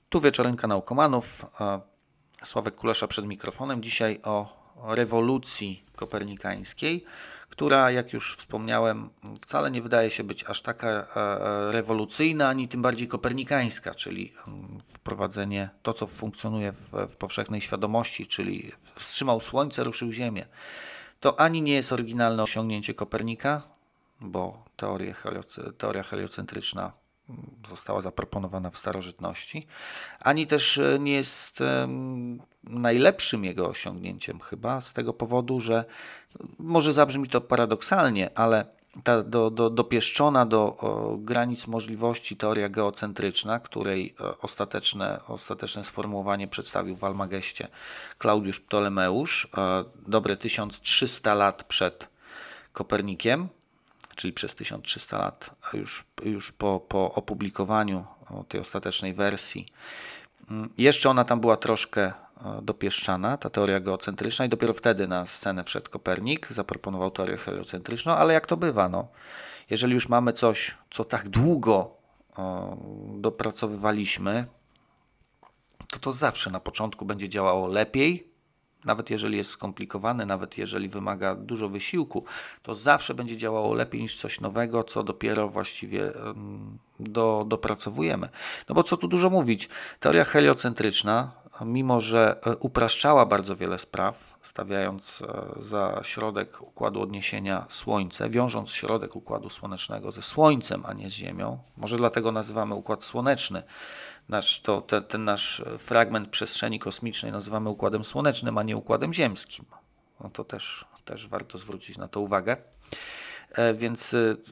Tu Wieczorynka Naukomanów. Sławek Kulesza przed mikrofonem. Dzisiaj o rewolucji kopernikańskiej, która, jak już wspomniałem, wcale nie wydaje się być aż taka rewolucyjna, ani tym bardziej kopernikańska, czyli wprowadzenie to, co funkcjonuje w powszechnej świadomości, czyli wstrzymał Słońce, ruszył Ziemię. To ani nie jest oryginalne osiągnięcie Kopernika, bo teoria heliocentryczna została zaproponowana w starożytności, ani też nie jest najlepszym jego osiągnięciem chyba z tego powodu, że może zabrzmi to paradoksalnie, ale ta dopieszczona do granic możliwości teoria geocentryczna, której ostateczne sformułowanie przedstawił w Almageście Klaudiusz Ptolemeusz dobre 1300 lat przed Kopernikiem, czyli przez 1300 lat, już po opublikowaniu tej ostatecznej wersji. Jeszcze ona tam była troszkę dopieszczana, ta teoria geocentryczna, i dopiero wtedy na scenę wszedł Kopernik, zaproponował teorię heliocentryczną, ale jak to bywa, jeżeli już mamy coś, co tak długo dopracowywaliśmy, to zawsze na początku będzie działało lepiej. Nawet jeżeli jest skomplikowane, nawet jeżeli wymaga dużo wysiłku, to zawsze będzie działało lepiej niż coś nowego, co dopiero właściwie dopracowujemy. No bo co tu dużo mówić, teoria heliocentryczna, mimo że upraszczała bardzo wiele spraw, stawiając za środek układu odniesienia Słońce, wiążąc środek układu słonecznego ze Słońcem, a nie z Ziemią, może dlatego nazywamy układ słoneczny, ten nasz fragment przestrzeni kosmicznej nazywamy układem słonecznym, a nie układem ziemskim. No to też warto zwrócić na to uwagę. Więc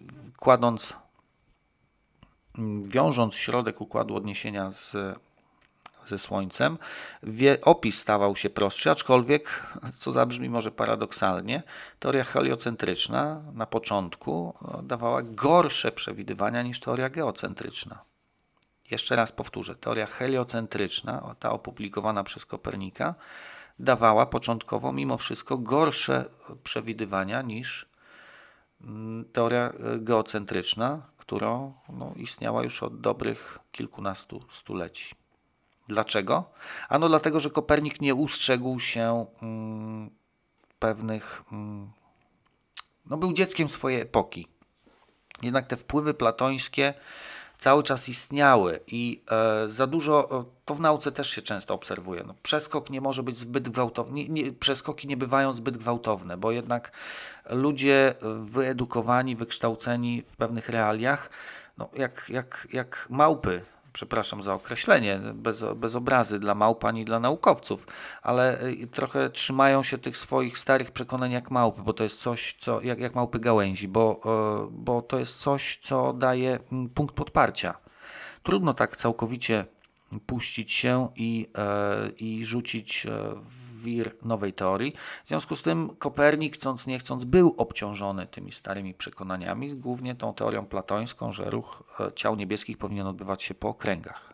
wiążąc środek układu odniesienia ze Słońcem, opis stawał się prostszy, aczkolwiek, co zabrzmi może paradoksalnie, teoria heliocentryczna na początku dawała gorsze przewidywania niż teoria geocentryczna. Jeszcze raz powtórzę, teoria heliocentryczna, ta opublikowana przez Kopernika, dawała początkowo mimo wszystko gorsze przewidywania niż teoria geocentryczna, która istniała już od dobrych kilkunastu stuleci. Dlaczego? Ano dlatego, że Kopernik nie ustrzegł się pewnych... był dzieckiem swojej epoki. Jednak te wpływy platońskie cały czas istniały i za dużo, to w nauce też się często obserwuje. Przeskok nie może być zbyt gwałtowny, przeskoki nie bywają zbyt gwałtowne, bo jednak ludzie wyedukowani, wykształceni w pewnych realiach, jak małpy, przepraszam za określenie, bez obrazy dla małp ani dla naukowców, ale trochę trzymają się tych swoich starych przekonań jak małpy, bo to jest coś, co jak małpy gałęzi, bo to jest coś, co daje punkt podparcia. Trudno tak całkowicie puścić się i rzucić w wir nowej teorii. W związku z tym Kopernik, chcąc nie chcąc, był obciążony tymi starymi przekonaniami, głównie tą teorią platońską, że ruch ciał niebieskich powinien odbywać się po okręgach.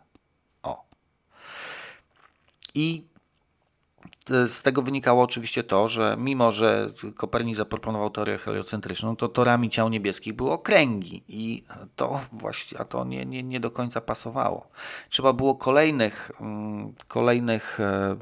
I z tego wynikało oczywiście to, że mimo że Kopernik zaproponował teorię heliocentryczną, to torami ciał niebieskich były okręgi i to nie do końca pasowało. Trzeba było kolejnych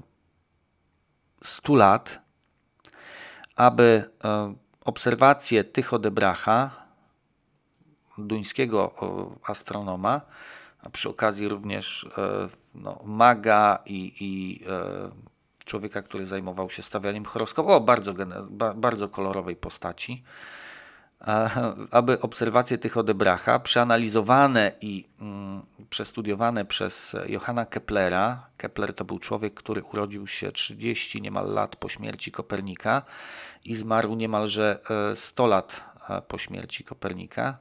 100 lat, aby obserwacje Tycho de Bracha, duńskiego astronoma, a przy okazji również maga i człowieka, który zajmował się stawianiem horoskopu, bardzo kolorowej postaci, aby obserwacje Tycho de Bracha przeanalizowane i przestudiowane przez Johanna Keplera. Kepler to był człowiek, który urodził się 30 niemal lat po śmierci Kopernika i zmarł niemalże 100 lat po śmierci Kopernika.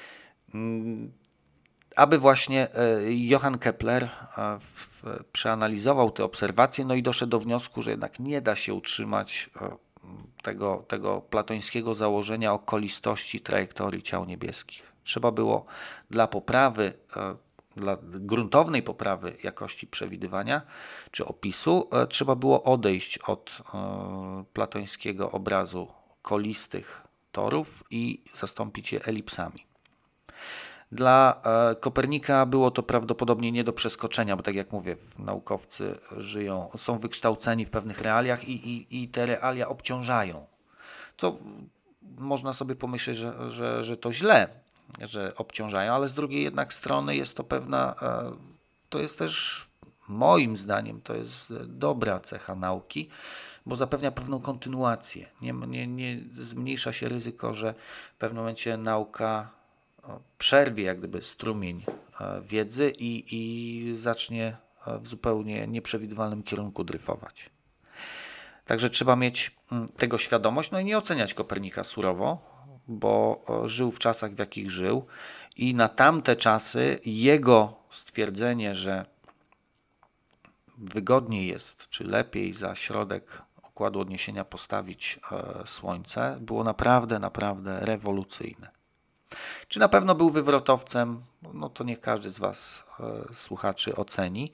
Aby właśnie Johann Kepler przeanalizował te obserwacje, i doszedł do wniosku, że jednak nie da się utrzymać tego platońskiego założenia okolistości trajektorii ciał niebieskich. Trzeba było dla gruntownej poprawy jakości przewidywania czy opisu, trzeba było odejść od platońskiego obrazu kolistych torów i zastąpić je elipsami. Dla Kopernika było to prawdopodobnie nie do przeskoczenia, bo tak jak mówię, naukowcy są wykształceni w pewnych realiach i te realia obciążają. To można sobie pomyśleć, że to źle, że obciążają, ale z drugiej jednak strony jest to to jest też moim zdaniem, to jest dobra cecha nauki, bo zapewnia pewną kontynuację. Nie zmniejsza się ryzyko, że w pewnym momencie nauka przerwie jak gdyby strumień wiedzy i zacznie w zupełnie nieprzewidywalnym kierunku dryfować. Także trzeba mieć tego świadomość, no i nie oceniać Kopernika surowo, bo żył w czasach, w jakich żył i na tamte czasy jego stwierdzenie, że wygodniej jest, czy lepiej za środek układu odniesienia postawić Słońce, było naprawdę, naprawdę rewolucyjne. Czy na pewno był wywrotowcem? No to niech każdy z Was, słuchaczy, oceni.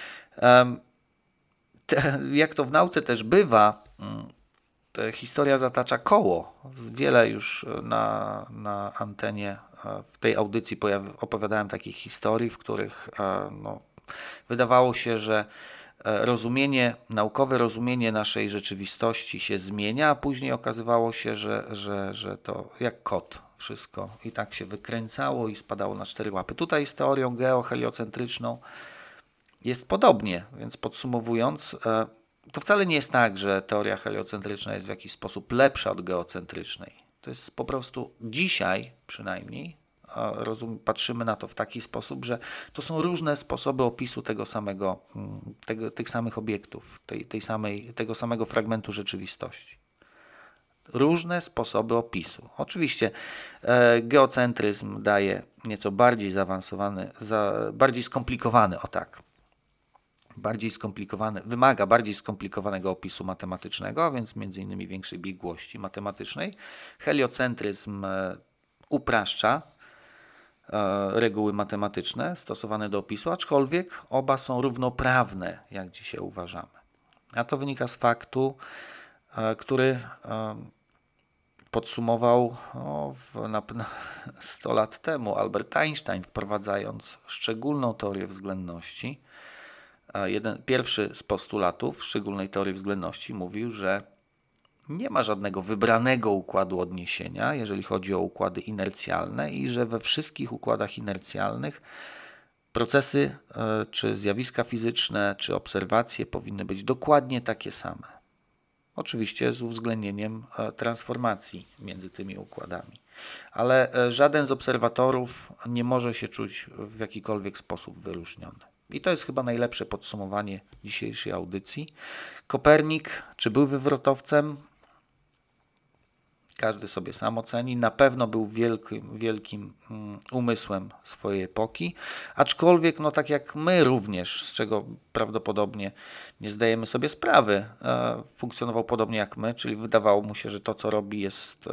Jak to w nauce też bywa, historia zatacza koło. Wiele już na antenie w tej audycji opowiadałem takich historii, w których wydawało się, że naukowe rozumienie naszej rzeczywistości się zmienia, a później okazywało się, że to jak kot wszystko i tak się wykręcało i spadało na 4 łapy. Tutaj z teorią geoheliocentryczną jest podobnie, więc podsumowując, to wcale nie jest tak, że teoria heliocentryczna jest w jakiś sposób lepsza od geocentrycznej. To jest po prostu dzisiaj przynajmniej patrzymy na to w taki sposób, że to są różne sposoby opisu tych samych obiektów, tego samego fragmentu rzeczywistości. Różne sposoby opisu. Oczywiście geocentryzm daje nieco bardziej zaawansowany, bardziej skomplikowany, wymaga bardziej skomplikowanego opisu matematycznego, a więc m.in. większej biegłości matematycznej. Heliocentryzm upraszcza reguły matematyczne stosowane do opisu, aczkolwiek oba są równoprawne, jak dzisiaj uważamy. A to wynika z faktu, który podsumował 100 lat temu Albert Einstein, wprowadzając szczególną teorię względności. Pierwszy z postulatów szczególnej teorii względności mówił, że nie ma żadnego wybranego układu odniesienia, jeżeli chodzi o układy inercjalne i że we wszystkich układach inercjalnych procesy, czy zjawiska fizyczne, czy obserwacje powinny być dokładnie takie same. Oczywiście z uwzględnieniem transformacji między tymi układami. Ale żaden z obserwatorów nie może się czuć w jakikolwiek sposób wyróżniony. I to jest chyba najlepsze podsumowanie dzisiejszej audycji. Kopernik, czy był wywrotowcem? Każdy sobie sam oceni. Na pewno był wielkim umysłem swojej epoki, aczkolwiek, tak jak my również, z czego prawdopodobnie nie zdajemy sobie sprawy, funkcjonował podobnie jak my, czyli wydawało mu się, że to, co robi, jest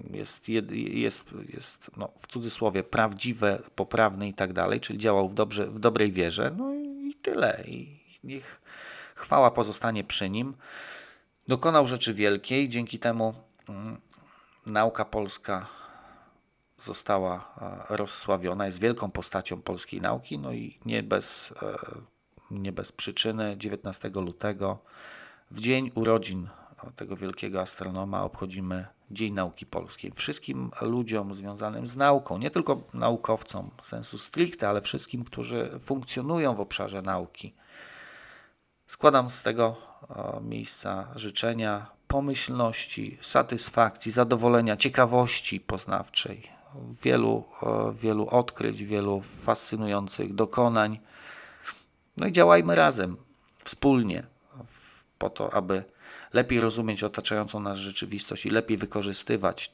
w cudzysłowie prawdziwe, poprawne i tak dalej, czyli działał w dobrej wierze, i tyle. I niech chwała pozostanie przy nim. Dokonał rzeczy wielkiej, dzięki temu nauka polska została rozsławiona, jest wielką postacią polskiej nauki, i nie bez przyczyny 19 lutego, w dzień urodzin tego wielkiego astronoma, obchodzimy Dzień Nauki Polskiej. Wszystkim ludziom związanym z nauką, nie tylko naukowcom sensu stricte, ale wszystkim, którzy funkcjonują w obszarze nauki, składam z tego miejsca życzenia pomyślności, satysfakcji, zadowolenia, ciekawości poznawczej, wielu odkryć, wielu fascynujących dokonań. I działajmy razem, wspólnie, po to, aby lepiej rozumieć otaczającą nas rzeczywistość i lepiej wykorzystywać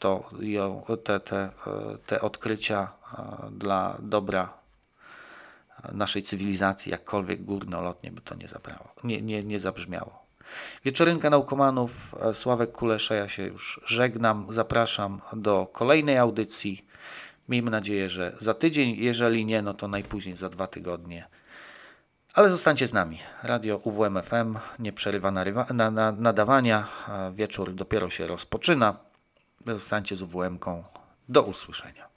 te odkrycia dla dobra naszej cywilizacji, jakkolwiek górnolotnie by to nie zabrzmiało. Wieczorynka Naukomanów, Sławek Kulesza, ja się już żegnam, zapraszam do kolejnej audycji. Miejmy nadzieję, że za tydzień, jeżeli nie, to najpóźniej za 2 tygodnie. Ale zostańcie z nami. Radio UWM FM nie przerywa nadawania. Wieczór dopiero się rozpoczyna. Zostańcie z UWM-ką. Do usłyszenia.